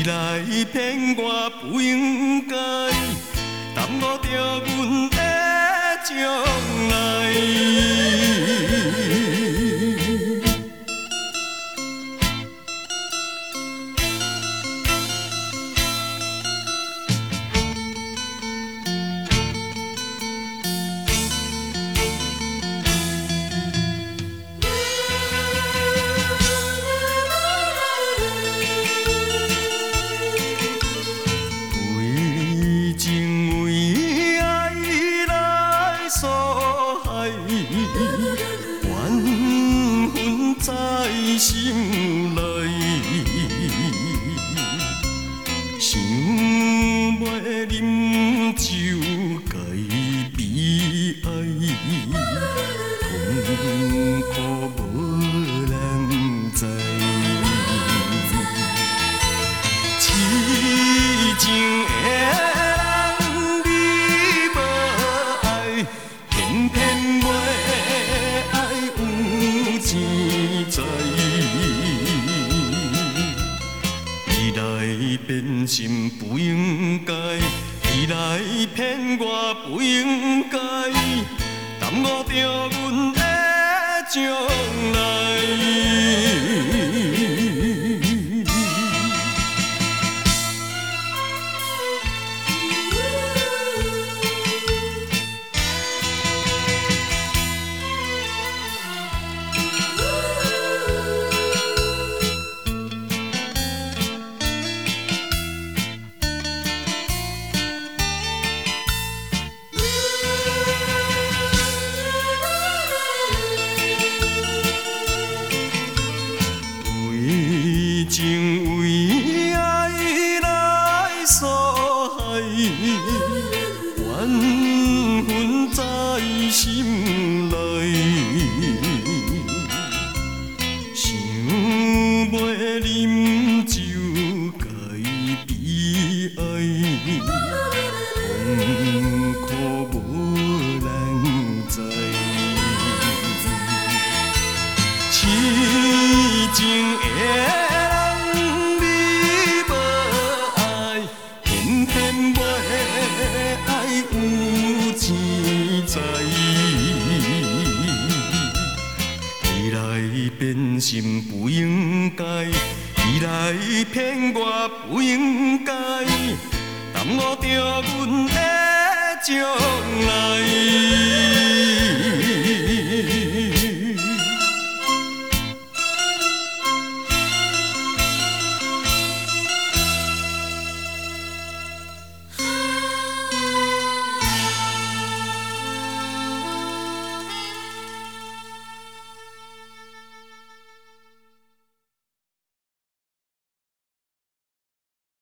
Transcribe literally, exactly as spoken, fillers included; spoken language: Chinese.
你来骗我不应该，耽误着阮的将来。为情为爱来所害，怨恨在心内，想要饮酒该悲哀，痛苦无人知。痴情的人你无爱，偏偏要爱有钱财。你来变心不应该，你来骗我不应该，耽误着阮的将来。为情为爱来所害，怨恨在心内，想要饮酒该悲哀，痛苦无人知。痴情的人你无爱，偏偏要爱有钱财。你来变心不应该，你来骗我不应该，耽误着阮的将来。